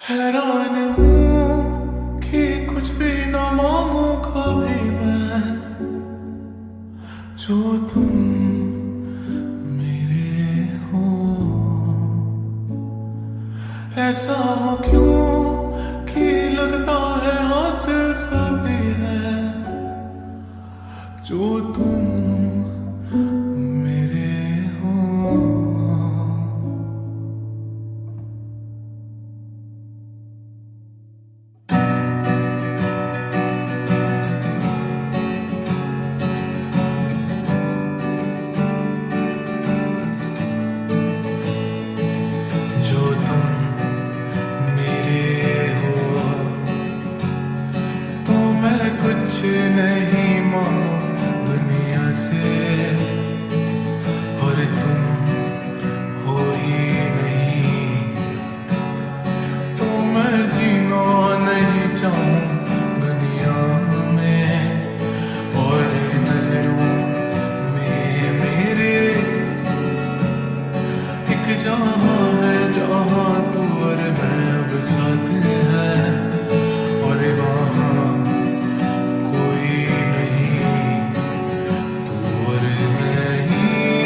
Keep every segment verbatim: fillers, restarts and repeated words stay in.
हैरान हूँ कि कुछ भी न मांगू कभी मैं, जो तुम मेरे हो। ऐसा हो क्यों कि लगता है हासिल सभी है, जो तुम मेरे हो। जो तुम मेरे हो, तो मैं कुछ नहीं मांगू दुनिया से, और तुम हो ही नहीं, तो मैं जीना नहीं चाहूँ दुनिया में। और नजरों में मेरे एक जहां है जहां तू और मैं अब साथ हैं, और वहां कोई नहीं, तू और मैं ही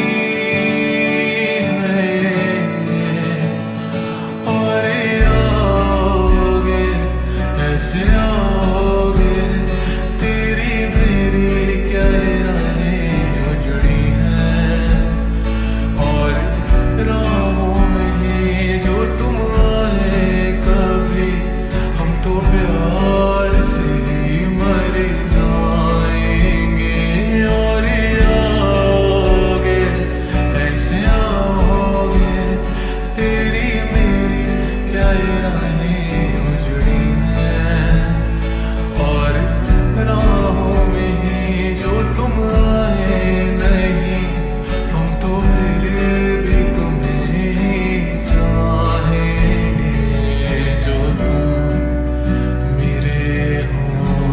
हैं। और आओगे ऐसे आओगे, तेरी मेरी क्या राहें जुड़ी हैं, और राहों में ही जो तुम आए कभी, हम तो प्यार से ही मर जाएंगे। और आओगे ऐसे आओगे, तेरी मेरी क्या राहें जुड़ी हैं, और राहों में ही जो तुम आए नहीं, हम तो फिर भी तुम्हें ही चाहेंगे। जो तुम मेरे हो,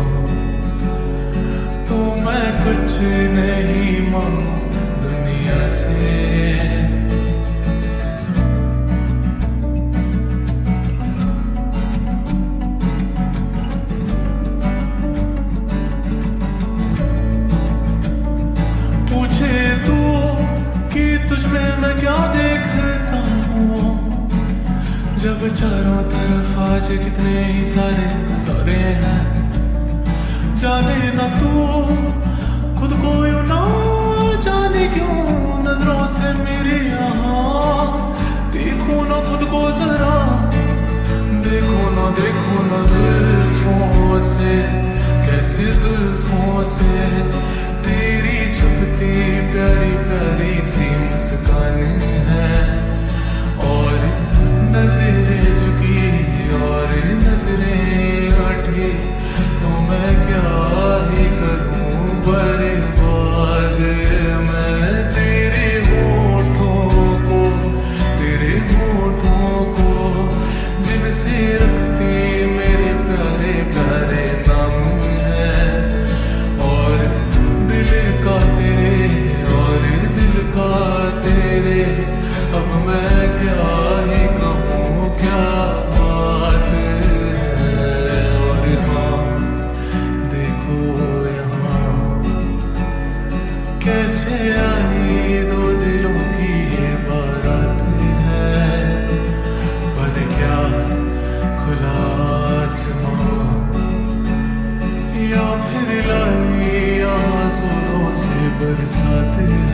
तो मैं कुछ नहीं मांगू दुनिया से। पूछे तू कि तुझमें मैं क्या देखता हूँ, जब चारों तरफ आज कितने ही सारे नजारे हैं। जाने ना तू खुद को यूं ना जाने क्यों, नजरों से मेरे यहाँ देखो ना खुद को जरा, देखो ना देखो ना जुल्फों से, कैसे जुल्फों से तेरी छुपती प्यारी प्यारी सी मुस्कान है। और नजरें झुकी और नजरें उठी, तो मैं क्या ही करूं बर्बाद मैं तेरे होठों को, तेरे होठों को जिनसे रखती मेरे प्यारे प्यारे नाम है। और दिल का तेरे और दिल का तेरे, अब मैं क्या ही कहूँ क्या बात है। और हाँ देखो यहाँ कैसे आई दो दिलों की ये बारात है, पर क्या खुला आसमां, या फिर लाई यहाँ जोरों से बरसात है।